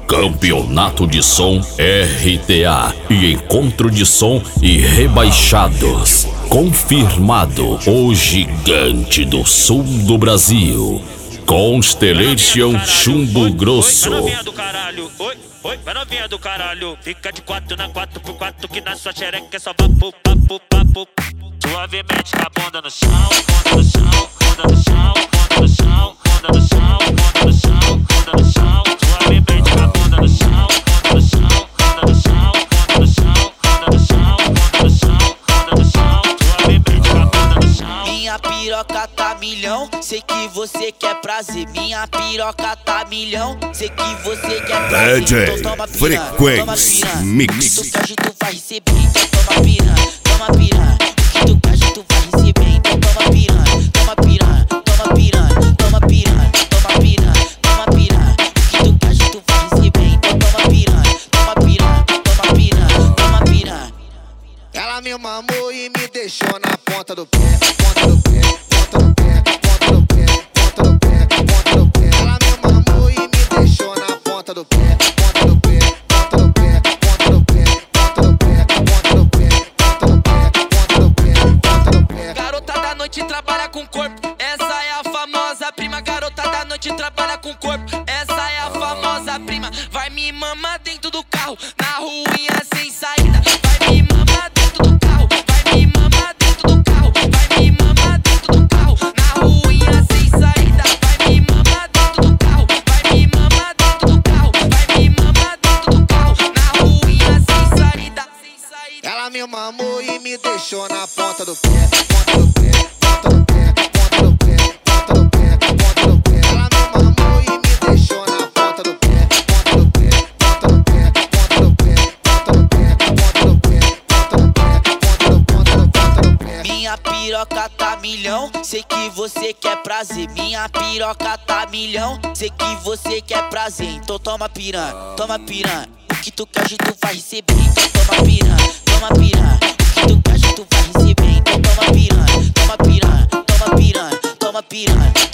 Campeonato de Som RTA e Encontro de Som e Rebaixados. Confirmado o gigante do sul do Brasil, Constellation Chumbo Grosso. Vai novinha do caralho, oi, oi, vai novinha do caralho. Fica de 4 na 4x4 que na sua xereca é só papo, papo, papo. Suavemente com a bunda no chão, bunda no chão, bunda no chão, bunda no chão, bunda no chão, bunda no chão, bunda no chão. Suavemente com a bunda no chão, bunda no chão, bunda no chão, bunda no chão, bunda no chão, bunda no chão, bunda no chão. Suavemente com a bunda no chão. Minha piroca tá milhão, sei que você quer prazer. Minha piroca tá milhão, sei que você quer prazer. DJ Então toma piranha, Frequency toma piranha. Mix. O que tu quer, tu vai receber. Então toma piranha, toma piranha. O que tu quer, tu vai receber. Então toma piranha, toma piranha, toma piranha, toma piranha, toma piranha, toma piranha. O que tu quer, tu vai receber. Então toma piranha, toma piranha, toma piranha, toma piranha. Ela me mamou e me deixou na ponta do pé, ponta do pé, ponta do pé, ponta do pé, ponta do pé, ponta do pé. Ela me mamou e me deixou na ponta do pé, ponta do pé, ponta do pé, ponta do pé, ponta do pé, ponta do pé, ponta do pé, ponta do pé, ponta do pé. Garota da noite trabalha com corpo, essa é a famosa prima. Garota da noite trabalha com corpo, essa é a famosa prima. Vai me mamar dentro do carro, na ruinha sem saída. Vai me mamar dentro do carro, vai me mamar dentro do carro, vai me mamar dentro do carro, na ruinha sem saída. Vai me mamar dentro do carro, vai me mamar dentro do carro, vai me mamar dentro do carro, na ruinha sem saída. Ela me mamou e me deixou na ponta do pé, ponta do pé, ponta do pé, ponta do pé, ponta do pé, ponta do pé. Ela me mamou e me deixou na ponta do pé, ponta do pé, ponta do pé, ponta do pé, ponta do pé, ponta do pé, ponta do pé, ponta do pé. Minha piroca tá milhão, sei que você quer prazer. Minha piroca tá milhão, sei que você quer prazer. Então toma piranha, toma piranha. O que tu quer, tu vai receber. Então toma piranha, toma piranha. O que tu quer, tu vai receber. Então toma piranha, toma piranha, toma piranha, toma piranha.